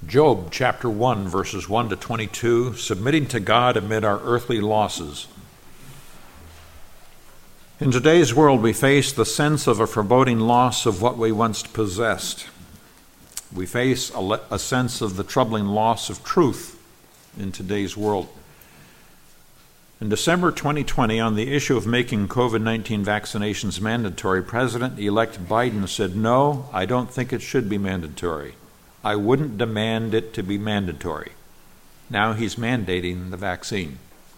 Job chapter 1, verses 1 to 22, submitting to God amid our earthly losses. In today's world, we face the sense of a foreboding loss of what we once possessed. We face a sense of the troubling loss of truth in today's world. In December 2020, on the issue of making COVID-19 vaccinations mandatory, President-elect Biden said, "No, I don't think it should be mandatory. I wouldn't demand it to be mandatory." Now he's mandating the vaccine.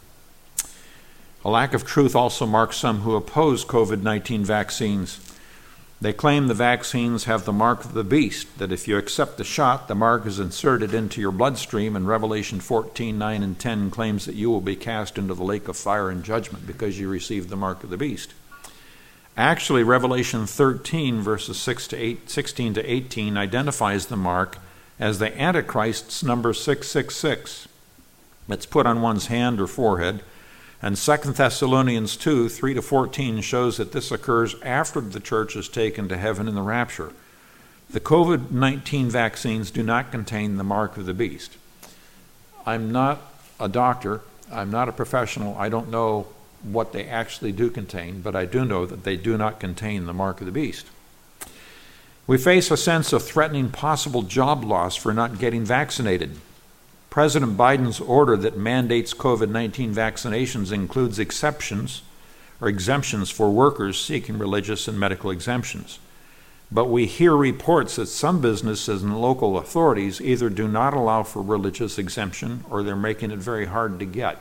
A lack of truth also marks some who oppose COVID-19 vaccines. They claim the vaccines have the mark of the beast, that if you accept the shot, the mark is inserted into your bloodstream, and Revelation 14, 9, and 10 claims that you will be cast into the lake of fire and judgment because you received the mark of the beast. Actually, Revelation 13, verses 16 to 18, identifies the mark as the Antichrist's number 666. It's put on one's hand or forehead. And 2 Thessalonians 2, 3 to 14 shows that this occurs after the church is taken to heaven in the rapture. The COVID-19 vaccines do not contain the mark of the beast. I'm not a doctor. I'm not a professional. I don't know what they actually do contain, but I do know that they do not contain the mark of the beast. We face a sense of threatening possible job loss for not getting vaccinated. President Biden's order that mandates COVID-19 vaccinations includes exceptions or exemptions for workers seeking religious and medical exemptions. But we hear reports that some businesses and local authorities either do not allow for religious exemption or they're making it very hard to get.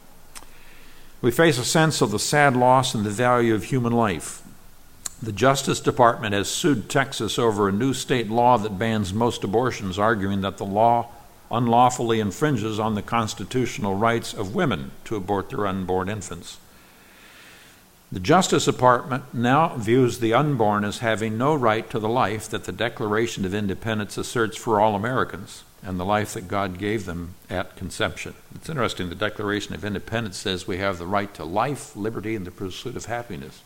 We face a sense of the sad loss and the value of human life. The Justice Department has sued Texas over a new state law that bans most abortions, arguing that the law unlawfully infringes on the constitutional rights of women to abort their unborn infants. The Justice Department now views the unborn as having no right to the life that the Declaration of Independence asserts for all Americans, and the life that God gave them at conception. It's interesting, the Declaration of Independence says we have the right to life, liberty, and the pursuit of happiness.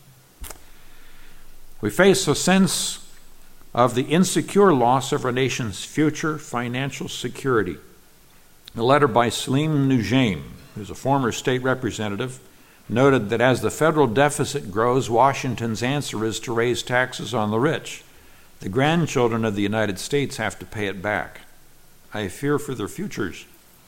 We face a sense of the insecure loss of our nation's future financial security. A letter by Salim Noujaim, who's a former state representative, noted that as the federal deficit grows, Washington's answer is to raise taxes on the rich. The grandchildren of the United States have to pay it back. I fear for their futures.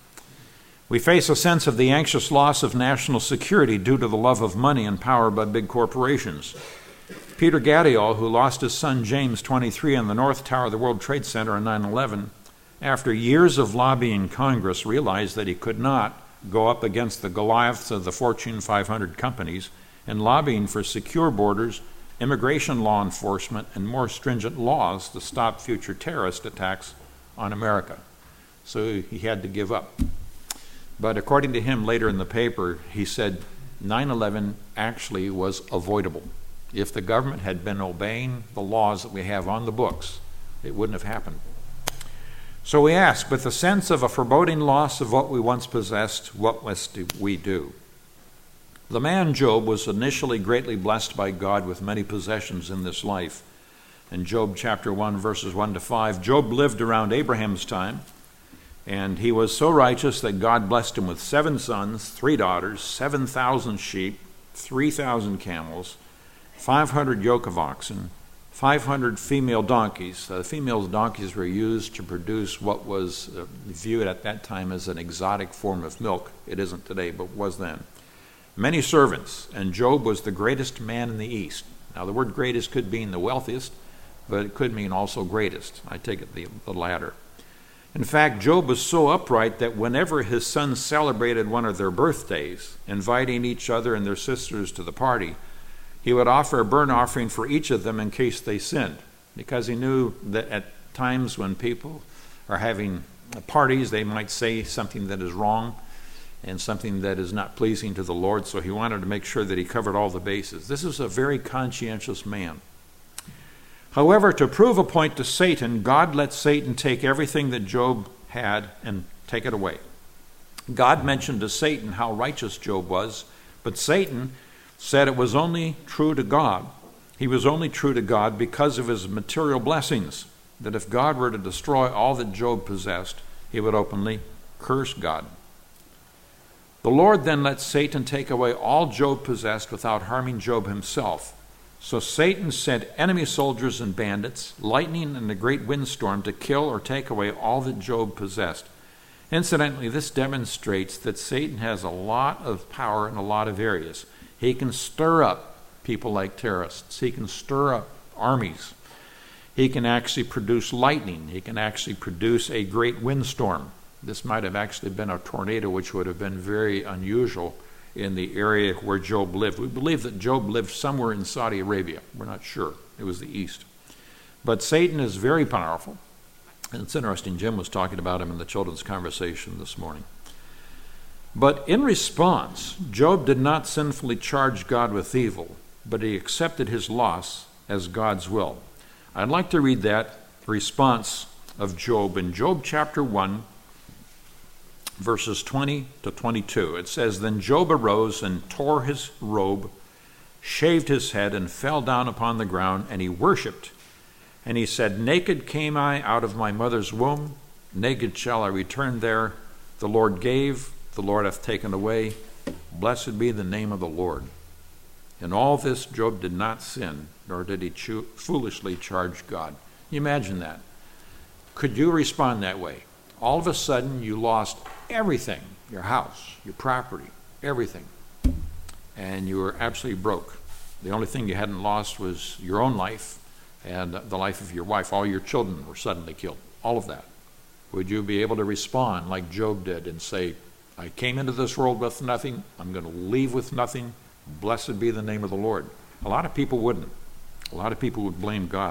We face a sense of the anxious loss of national security due to the love of money and power by big corporations. Peter Gaddiol, who lost his son James, 23, on the North Tower of the World Trade Center on 9/11, after years of lobbying Congress, realized that he could not go up against the Goliaths of the Fortune 500 companies in lobbying for secure borders, immigration law enforcement, and more stringent laws to stop future terrorist attacks on America. So he had to give up. But according to him later in the paper, he said 9/11 actually was avoidable. If the government had been obeying the laws that we have on the books, it wouldn't have happened. So we ask, with the sense of a foreboding loss of what we once possessed, what must we do? The man Job was initially greatly blessed by God with many possessions in this life. In Job chapter 1, verses 1 to 5, Job lived around Abraham's time, and he was so righteous that God blessed him with 7 sons, 3 daughters, 7,000 sheep, 3,000 camels, 500 yoke of oxen, 500 female donkeys. The female donkeys were used to produce what was viewed at that time as an exotic form of milk. It isn't today, but was then. Many servants, and Job was the greatest man in the East. Now, the word greatest could mean the wealthiest, but it could mean also greatest. I take it the latter. In fact, Job was so upright that whenever his sons celebrated one of their birthdays, inviting each other and their sisters to the party, he would offer a burnt offering for each of them in case they sinned, because he knew that at times when people are having parties, they might say something that is wrong and something that is not pleasing to the Lord, so he wanted to make sure that he covered all the bases. This is a very conscientious man. However, to prove a point to Satan, God let Satan take everything that Job had and take it away. God mentioned to Satan how righteous Job was, but Satan said it was only true to God. He was only true to God because of his material blessings, that if God were to destroy all that Job possessed, he would openly curse God. The Lord then let Satan take away all Job possessed without harming Job himself. So Satan sent enemy soldiers and bandits, lightning and a great windstorm to kill or take away all that Job possessed. Incidentally, this demonstrates that Satan has a lot of power in a lot of areas. He can stir up people like terrorists. He can stir up armies. He can actually produce lightning. He can actually produce a great windstorm. This might have actually been a tornado, which would have been very unusual in the area where Job lived. We believe that Job lived somewhere in Saudi Arabia. We're not sure. It was the east. But Satan is very powerful. And it's interesting, Jim was talking about him in the children's conversation this morning. But in response, Job did not sinfully charge God with evil, but he accepted his loss as God's will. I'd like to read that response of Job in Job chapter 1, verses 20 to 22. It says, "Then Job arose and tore his robe, shaved his head, and fell down upon the ground, and he worshipped. And he said, 'Naked came I out of my mother's womb, naked shall I return there. The Lord gave, the Lord hath taken away. Blessed be the name of the Lord.' In all this Job did not sin, nor did he foolishly charge God." You imagine that. Could you respond that way? All of a sudden you lost everything, your house, your property, everything, and you were absolutely broke. The only thing you hadn't lost was your own life and the life of your wife. All your children were suddenly killed, all of that. Would you be able to respond like Job did and say, "I came into this world with nothing, I'm going to leave with nothing, blessed be the name of the Lord"? A lot of people wouldn't. A lot of people would blame God.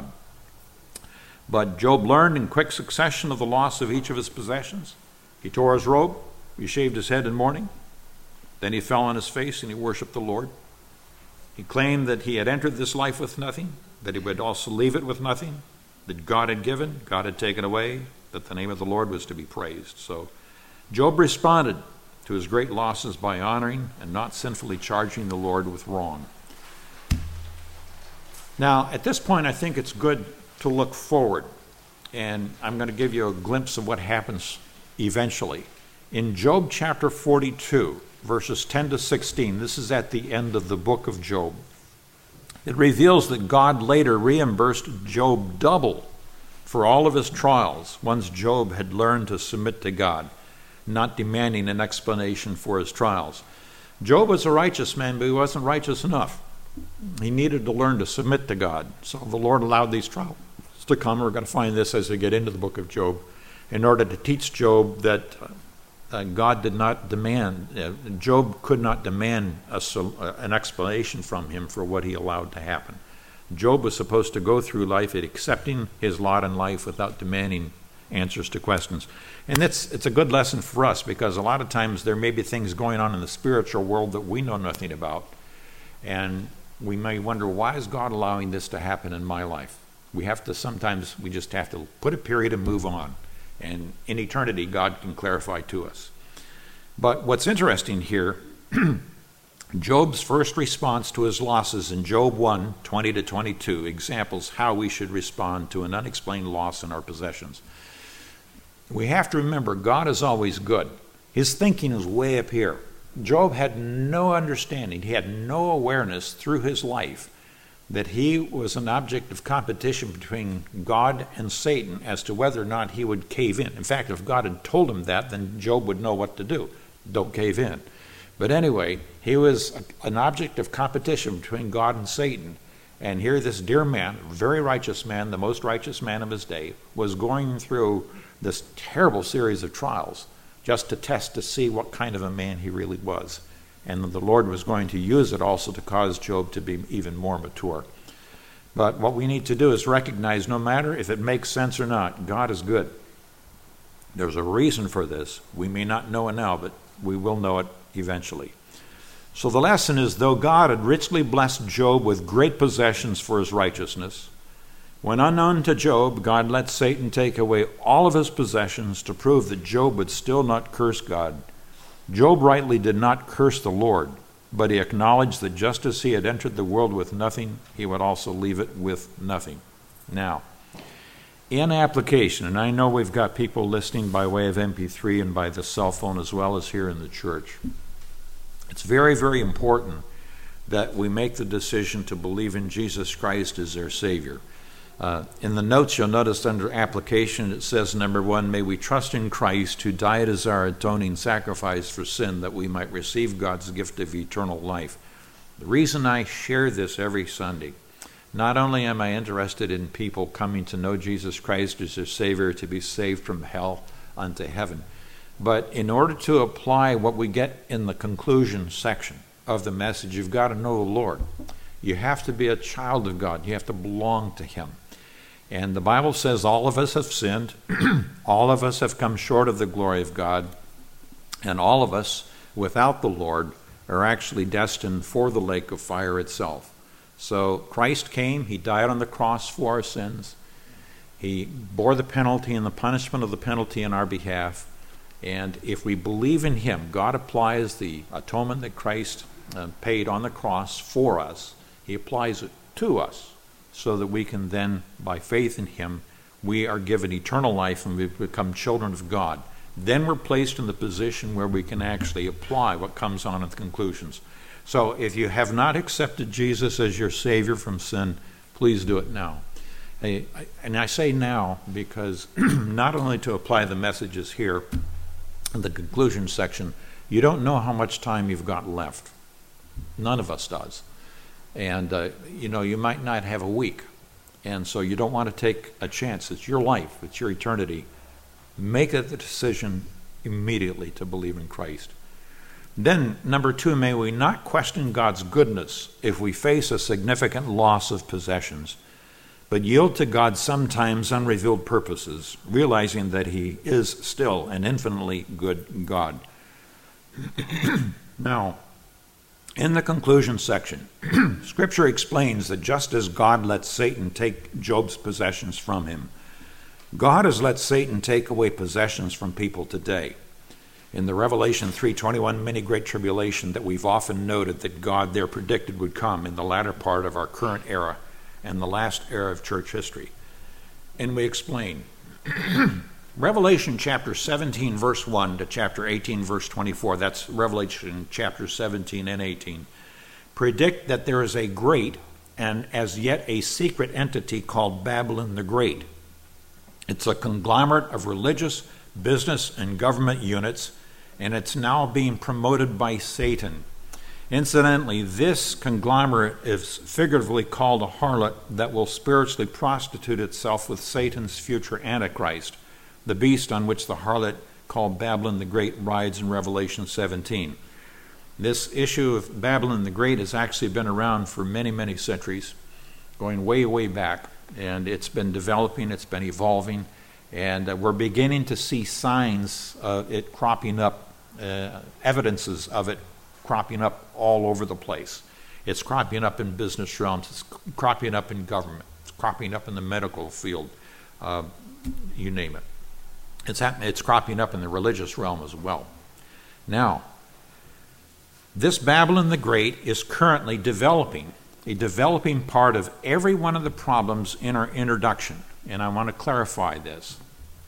But Job learned in quick succession of the loss of each of his possessions. He tore his robe, he shaved his head in mourning, then he fell on his face and he worshiped the Lord. He claimed that he had entered this life with nothing, that he would also leave it with nothing, that God had given, God had taken away, that the name of the Lord was to be praised. So Job responded to his great losses by honoring and not sinfully charging the Lord with wrong. Now, at this point, I think it's good to look forward, and I'm going to give you a glimpse of what happens eventually. In Job chapter 42, verses 10 to 16, this is at the end of the book of Job. It reveals that God later reimbursed Job double for all of his trials once Job had learned to submit to God, not demanding an explanation for his trials. Job was a righteous man, but he wasn't righteous enough. He needed to learn to submit to God. So the Lord allowed these trials to come. We're going to find this as we get into the book of Job, in order to teach Job that God did not demand, Job could not demand an explanation from him for what he allowed to happen. Job was supposed to go through life accepting his lot in life without demanding answers to questions. And it's a good lesson for us, because a lot of times there may be things going on in the spiritual world that we know nothing about. And we may wonder, why is God allowing this to happen in my life? We just have to put a period and move on. And in eternity, God can clarify to us. But what's interesting here, Job's first response to his losses in Job 1, 20 to 22, examples how we should respond to an unexplained loss in our possessions. We have to remember, God is always good. His thinking is way up here. Job had no understanding. He had no awareness through his life that he was an object of competition between God and Satan as to whether or not he would cave in. In fact, if God had told him that, then Job would know what to do. Don't cave in. But anyway, he was an object of competition between God and Satan. And here this dear man, a very righteous man, the most righteous man of his day, was going through this terrible series of trials just to test to see what kind of a man he really was. And the Lord was going to use it also to cause Job to be even more mature. But what we need to do is recognize, no matter if it makes sense or not, God is good. There's a reason for this. We may not know it now, but we will know it eventually. So the lesson is, though God had richly blessed Job with great possessions for his righteousness, when unknown to Job, God let Satan take away all of his possessions to prove that Job would still not curse God. Job rightly did not curse the Lord, but he acknowledged that just as he had entered the world with nothing, he would also leave it with nothing. Now, In application, and I know we've got people listening by way of MP3 and by the cell phone as well as here in the church. It's very, very important that we make the decision to believe in Jesus Christ as our Savior. In the notes, you'll notice under application, it says, number 1, may we trust in Christ who died as our atoning sacrifice for sin that we might receive God's gift of eternal life. The reason I share this every Sunday, not only am I interested in people coming to know Jesus Christ as their Savior to be saved from hell unto heaven, but in order to apply what we get in the conclusion section of the message, you've got to know the Lord. You have to be a child of God. You have to belong to Him. And the Bible says all of us have sinned. All of us have come short of the glory of God. And all of us, without the Lord, are actually destined for the lake of fire itself. So Christ came. He died on the cross for our sins. He bore the penalty and the punishment of the penalty in our behalf. And if we believe in Him, God applies the atonement that Christ paid on the cross for us. He applies it to us so that we can then, by faith in Him, we are given eternal life and we become children of God. Then we're placed in the position where we can actually apply what comes on in the conclusions. So if you have not accepted Jesus as your Savior from sin, please do it now. And I say now because not only to apply the messages here in the conclusion section, you don't know how much time you've got left. None of us does. And, you might not have a week. And so you don't want to take a chance. It's your life. It's your eternity. Make it the decision immediately to believe in Christ. Then, number 2, may we not question God's goodness if we face a significant loss of possessions, but yield to God's sometimes unrevealed purposes, realizing that He is still an infinitely good God. Now, in the conclusion section, Scripture explains that just as God let Satan take Job's possessions from him, God has let Satan take away possessions from people today. In the Revelation 3:21 mini great tribulation that we've often noted that God there predicted would come in the latter part of our current era and the last era of church history. And we explain. Revelation chapter 17 verse 1 to chapter 18 verse 24, that's Revelation chapter 17 and 18, predict that there is a great and as yet a secret entity called Babylon the Great. It's a conglomerate of religious, business, and government units, and it's now being promoted by Satan. Incidentally, this conglomerate is figuratively called a harlot that will spiritually prostitute itself with Satan's future Antichrist, the beast on which the harlot called Babylon the Great rides in Revelation 17. This issue of Babylon the Great has actually been around for many, many centuries, going way, way back, and it's been developing, it's been evolving, and we're beginning to see signs of it cropping up, evidences of it cropping up all over the place. It's cropping up in business realms, it's cropping up in government, it's cropping up in the medical field, you name it. It's cropping up in the religious realm as well. Now, this Babylon the Great is currently developing, a developing part of every one of the problems in our introduction. And I want to clarify this.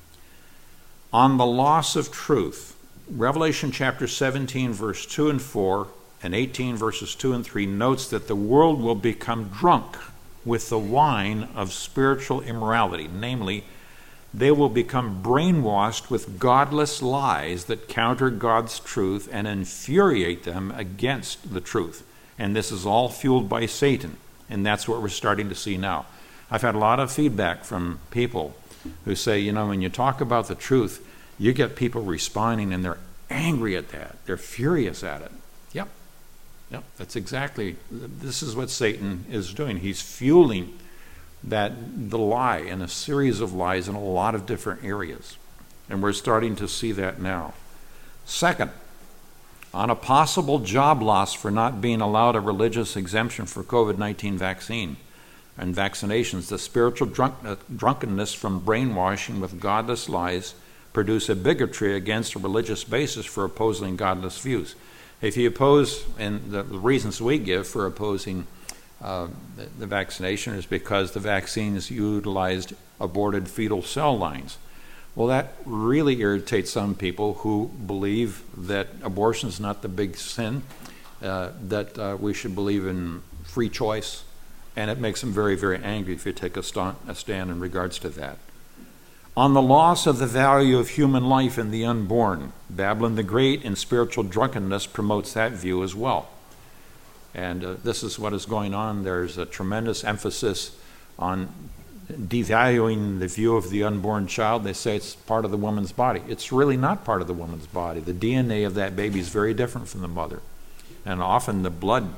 On the loss of truth, Revelation chapter 17, verse 2 and 4, and 18 verses 2 and 3 notes that the world will become drunk with the wine of spiritual immorality, namely, they will become brainwashed with godless lies that counter God's truth and infuriate them against the truth. And this is all fueled by Satan, and that's what we're starting to see now. I've had a lot of feedback from people who say, when you talk about the truth, you get people responding and they're angry at that. They're furious at it. Yep, that's exactly, this is what Satan is doing. He's fueling the lie and a series of lies in a lot of different areas. And we're starting to see that now. Second, on a possible job loss for not being allowed a religious exemption for COVID-19 vaccine and vaccinations, the spiritual drunkenness from brainwashing with godless lies produce a bigotry against a religious basis for opposing godless views. If you oppose, and the reasons we give for opposing the vaccination is because the vaccines utilized aborted fetal cell lines. Well, that really irritates some people who believe that abortion is not the big sin, that we should believe in free choice, and it makes them very, very angry if you take a stand in regards to that. On the loss of the value of human life in the unborn, Babylon the Great in spiritual drunkenness promotes that view as well. And this is what is going on. There's a tremendous emphasis on devaluing the view of the unborn child. They say it's part of the woman's body. It's really not part of the woman's body. The DNA of that baby is very different from the mother. And often the blood,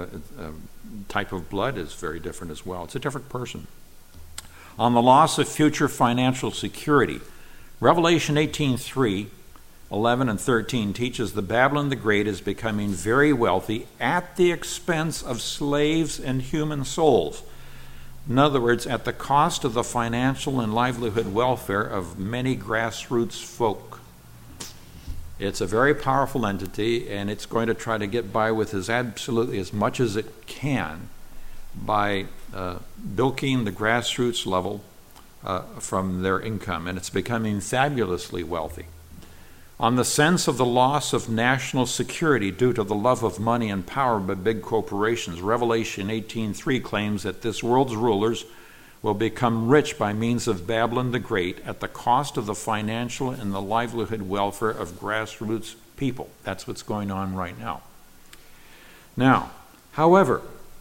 type of blood is very different as well. It's a different person. On the loss of future financial security, Revelation 18:3, 11 and 13 teaches that Babylon the Great is becoming very wealthy at the expense of slaves and human souls. In other words, at the cost of the financial and livelihood welfare of many grassroots folk. It's a very powerful entity, and it's going to try to get by with absolutely as much as it can by bilking the grassroots level from their income, and it's becoming fabulously wealthy. On the sense of the loss of national security due to the love of money and power by big corporations, Revelation 18:3 claims that this world's rulers will become rich by means of Babylon the Great at the cost of the financial and the livelihood welfare of grassroots people. That's what's going on right now. Now, however,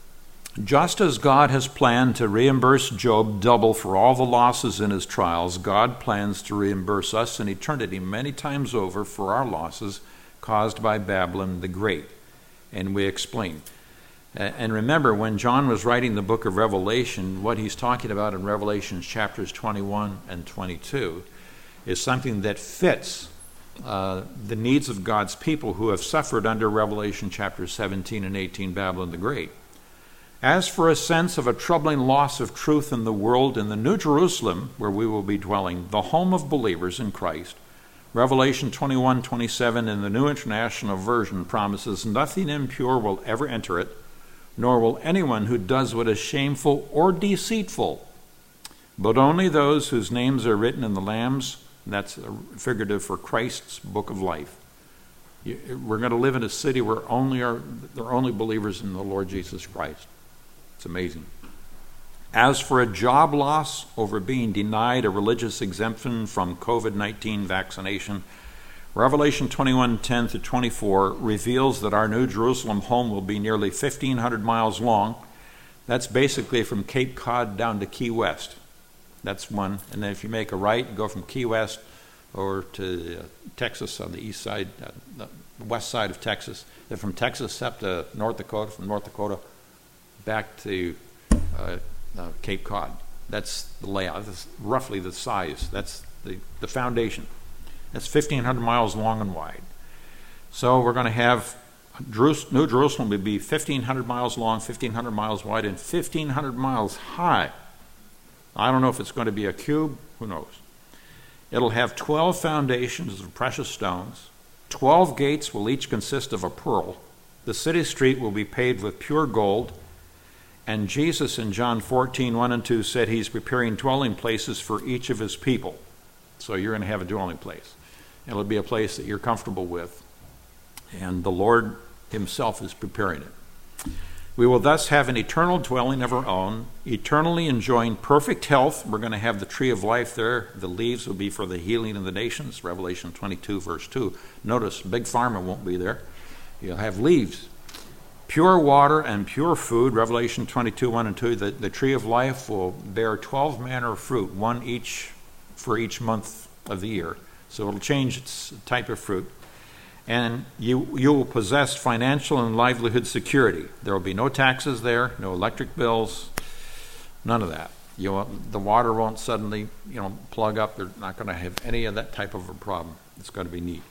just as God has planned to reimburse Job double for all the losses in his trials, God plans to reimburse us in eternity many times over for our losses caused by Babylon the Great. And we explain. And remember, when John was writing the book of Revelation, what he's talking about in Revelation chapters 21 and 22 is something that fits the needs of God's people who have suffered under Revelation chapters 17 and 18, Babylon the Great. As for a sense of a troubling loss of truth in the world, in the New Jerusalem, where we will be dwelling, the home of believers in Christ, Revelation 21:27 in the New International Version promises, nothing impure will ever enter it, nor will anyone who does what is shameful or deceitful, but only those whose names are written in the Lamb's, that's figurative for Christ's book of life. We're going to live in a city where there are only believers in the Lord Jesus Christ. It's amazing. As for a job loss over being denied a religious exemption from COVID-19 vaccination, Revelation 21:10 to 24 reveals that our New Jerusalem home will be nearly 1,500 miles long. That's basically from Cape Cod down to Key West. That's one. And then if you make a right, you go from Key West over to Texas on the east side, the west side of Texas. Then from Texas up to North Dakota, from North Dakota back to Cape Cod. That's the layout. That's roughly the size. That's the foundation. That's 1,500 miles long and wide. So we're going to have New Jerusalem would be 1,500 miles long, 1,500 miles wide, and 1,500 miles high. I don't know if it's going to be a cube. Who knows? It'll have 12 foundations of precious stones. 12 gates will each consist of a pearl. The city street will be paved with pure gold. And Jesus in John 14:1 and 2 said he's preparing dwelling places for each of his people. So you're going to have a dwelling place. It'll be a place that you're comfortable with. And the Lord himself is preparing it. We will thus have an eternal dwelling of our own, eternally enjoying perfect health. We're going to have the tree of life there. The leaves will be for the healing of the nations, Revelation 22, verse 2. Notice, Big Pharma won't be there. You'll have leaves. Pure water and pure food, Revelation 22, 1 and 2. The tree of life will bear 12 manner of fruit, one each for each month of the year. So it'll change its type of fruit. And you will possess financial and livelihood security. There will be no taxes there, no electric bills, none of that. The water won't suddenly plug up. They're not going to have any of that type of a problem. It's going to be neat.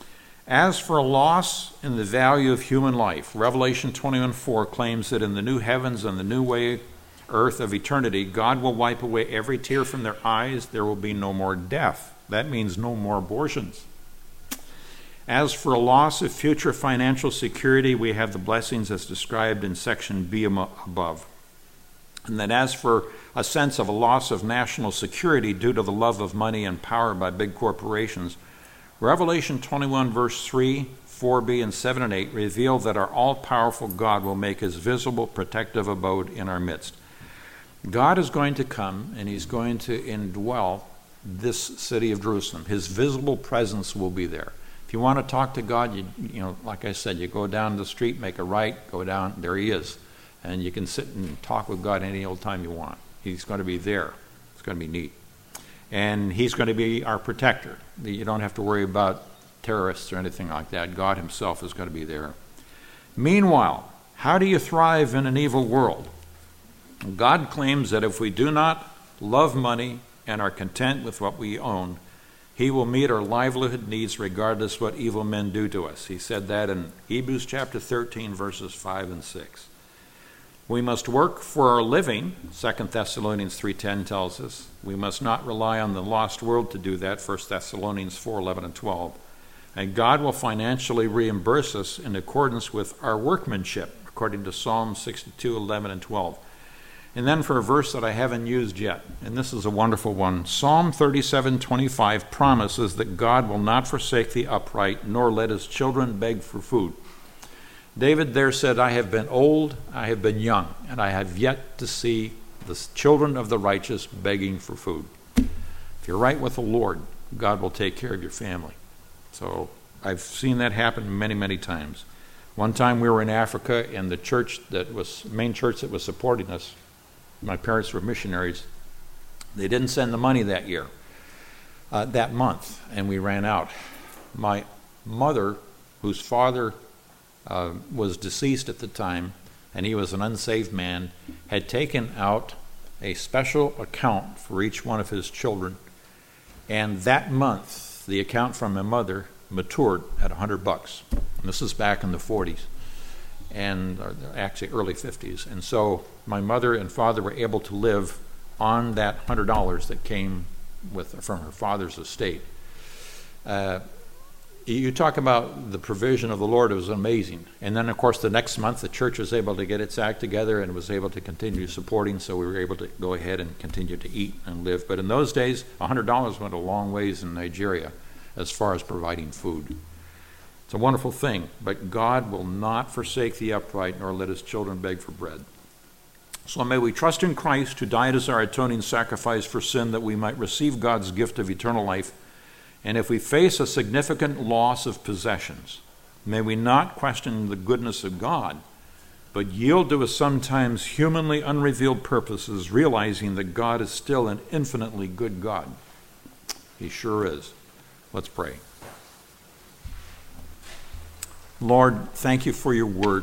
As for a loss in the value of human life, Revelation 21:4 claims that in the new heavens and the new earth of eternity, God will wipe away every tear from their eyes. There will be no more death. That means no more abortions. As for a loss of future financial security, we have the blessings as described in section B above. And then as for a sense of a loss of national security due to the love of money and power by big corporations, Revelation 21 verse 3, 4b, and 7 and 8 reveal that our all-powerful God will make his visible protective abode in our midst. God is going to come and he's going to indwell this city of Jerusalem. His visible presence will be there. If you want to talk to God, you know, like I said, you go down the street, make a right, go down, there he is. And you can sit and talk with God any old time you want. He's going to be there. It's going to be neat. And he's going to be our protector. You don't have to worry about terrorists or anything like that. God himself is going to be there. Meanwhile, how do you thrive in an evil world? God claims that if we do not love money and are content with what we own, he will meet our livelihood needs regardless what evil men do to us. He said that in Hebrews chapter 13, verses 5 and 6. We must work for our living, 2 Thessalonians 3:10 tells us. We must not rely on the lost world to do that, 1 Thessalonians 4:11 and 12. And God will financially reimburse us in accordance with our workmanship, according to Psalm 62:11 and 12. And then for a verse that I haven't used yet, and this is a wonderful one, Psalm 37:25 promises that God will not forsake the upright, nor let his children beg for food. David there said, I have been old, I have been young, and I have yet to see the children of the righteous begging for food. If you're right with the Lord, God will take care of your family. So I've seen that happen many, many times. One time we were in Africa, and the main church that was supporting us, my parents were missionaries, they didn't send the money that year, that month, and we ran out. My mother, whose father was deceased at the time, and he was an unsaved man, had taken out a special account for each one of his children, and that month the account from my mother matured at $100. And this is back in the 40s, and actually early 50s. And so my mother and father were able to live on that $100 that came from her father's estate. You talk about the provision of the Lord, it was amazing. And then, of course, the next month, the church was able to get its act together and was able to continue supporting, so we were able to go ahead and continue to eat and live. But in those days, $100 went a long ways in Nigeria as far as providing food. It's a wonderful thing, but God will not forsake the upright, nor let his children beg for bread. So may we trust in Christ, who died as our atoning sacrifice for sin, that we might receive God's gift of eternal life. And if we face a significant loss of possessions, may we not question the goodness of God, but yield to his sometimes humanly unrevealed purposes, realizing that God is still an infinitely good God. He sure is. Let's pray. Lord, thank you for your word.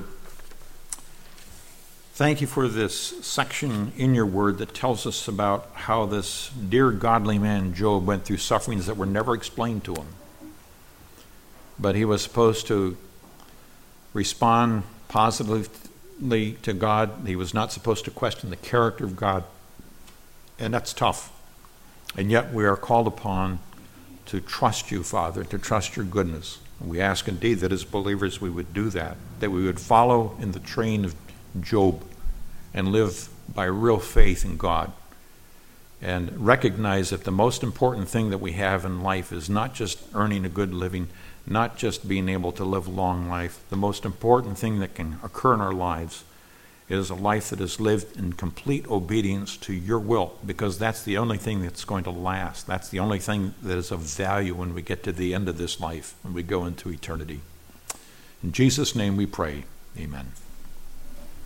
Thank you for this section in your word that tells us about how this dear godly man Job went through sufferings that were never explained to him. But he was supposed to respond positively to God. He was not supposed to question the character of God. And that's tough. And yet we are called upon to trust you, Father, to trust your goodness. We ask indeed that as believers we would do that we would follow in the train of Job and live by real faith in God, and recognize that the most important thing that we have in life is not just earning a good living, not just being able to live a long life. The most important thing that can occur in our lives is a life that is lived in complete obedience to your will, because that's the only thing that's going to last. That's the only thing that is of value when we get to the end of this life, when we go into eternity. In Jesus' name we pray. Amen.